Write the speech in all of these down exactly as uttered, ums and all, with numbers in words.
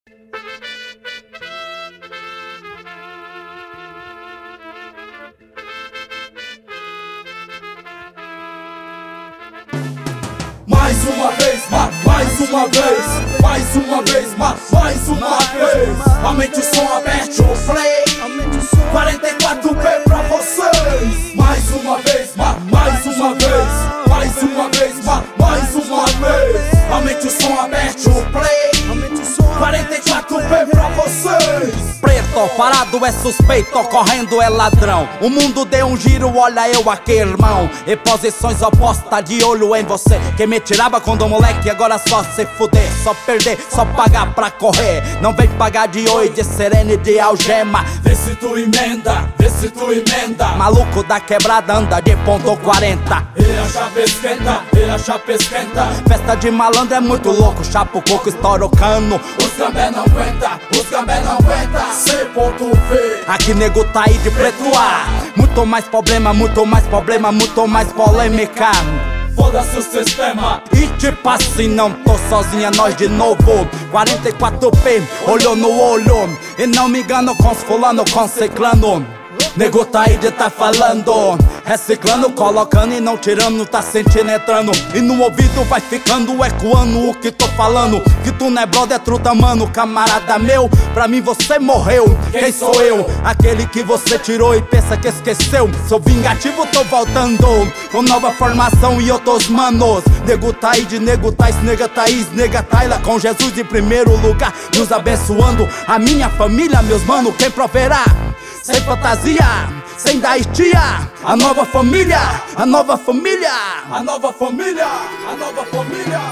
Mais uma vez, ma, mais uma vez, mais uma vez, ma, mais uma vez. Aumente o som, aperte o play. quarenta e quatro P pra vocês. Mais uma vez, ma, mais uma vez, mais uma vez, ma, mais uma vez. Aumente o som, aperte o play. quarenta e quatro P pra vocês. Preto, parado é suspeito, correndo é ladrão. O mundo deu um giro, olha eu aqui, irmão. Em posições opostas, de olho em você. Quem me tirava quando moleque, agora só se fuder. Só perder, só pagar pra correr. Não vem pagar de oi, de serene, de algema. Vê se tu emenda, vê se tu emenda. Maluco da quebrada anda de ponto quarenta. E a chapa esquenta, e a chapa esquenta. Festa de malandro é muito louco, chapa o coco, estoura o cano. Os gambé não aguenta, os gambé não aguenta. C ponto V. Aqui nego tá aí de preto A. Muito mais problema, muito mais problema, muito mais polêmica. Foda-se o sistema. E tipo assim, não tô sozinha, nós de novo. quarenta e quatro P, olho no olho. E não me engano com os fulano, com ciclano. Nego tá aí de tá falando, reciclando, colocando e não tirando, tá sentindo entrando. E no ouvido vai ficando ecoando o que tô falando. Que tu não é brother, é truta, mano, camarada meu. Pra mim você morreu, quem sou eu? Aquele que você tirou e pensa que esqueceu. Sou vingativo, tô voltando com nova formação e outros manos. Nego tá aí de nego tá, nega Thaís, nega Tayla. Com Jesus em primeiro lugar, nos abençoando. A minha família, meus manos, quem proverá? Sem fantasia, sem dar estia. A nova família, a nova família, a nova família, a nova família.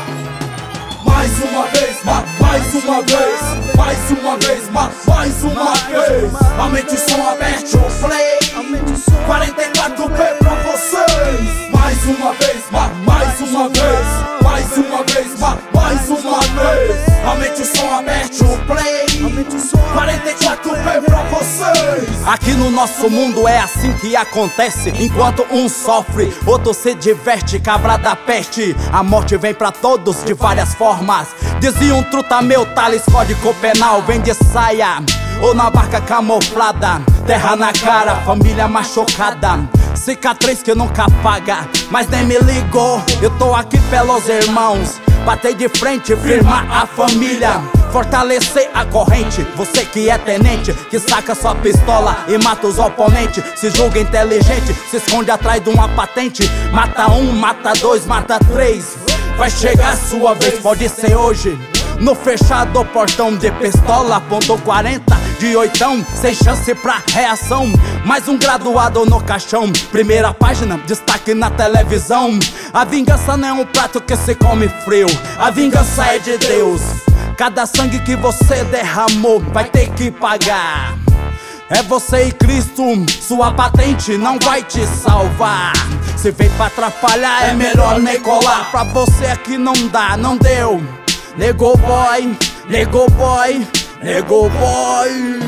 Mais uma vez, ma, mais uma vez, mais uma vez, ma, mais uma vez. Aumente o som, aperte o play. quarenta e quatro P pra vocês. Mais uma vez, ma, mais uma vez, mais uma vez, ma, mais uma vez. Aumente o som, aperte o play. quarenta e quatro P pra vocês. Aqui no nosso mundo é assim que acontece. Enquanto um sofre, outro se diverte. Cabra da peste, a morte vem pra todos de várias formas. Dizia um truta meu, Thales, código penal. Vem de saia ou na barca camuflada. Terra na cara, família machucada. Cicatriz que nunca apaga, mas nem me ligou. Eu tô aqui pelos irmãos. Bater de frente, firmar a família. Fortalecer a corrente. Você que é tenente, que saca sua pistola e mata os oponentes. Se julga inteligente, se esconde atrás de uma patente. Mata um, mata dois, mata três. Vai chegar a sua vez, pode ser hoje. No fechado portão de pistola, ponto quarenta de oitão, sem chance pra reação. Mais um graduado no caixão. Primeira página, destaque na televisão. A vingança não é um prato que se come frio. A vingança é de Deus. Cada sangue que você derramou vai ter que pagar. É você e Cristo, sua patente não vai te salvar. Se vem pra atrapalhar é melhor nem colar. Pra você aqui não dá, não deu. Nego boy, nego boy, nego boy.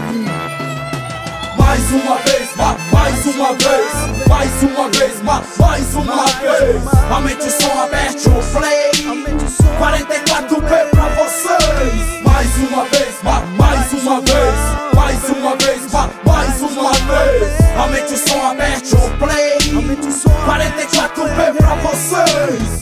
Mais uma vez, ma, mais uma vez, mais uma vez, ma, mais uma vez. Aumente o som, aperte o play. quarenta e quatro P pra vocês. Mais uma vez, ma, mais uma vez, mais uma vez, ma, mais uma vez. Aumente o som, aperte o play. quarenta e quatro P pra vocês.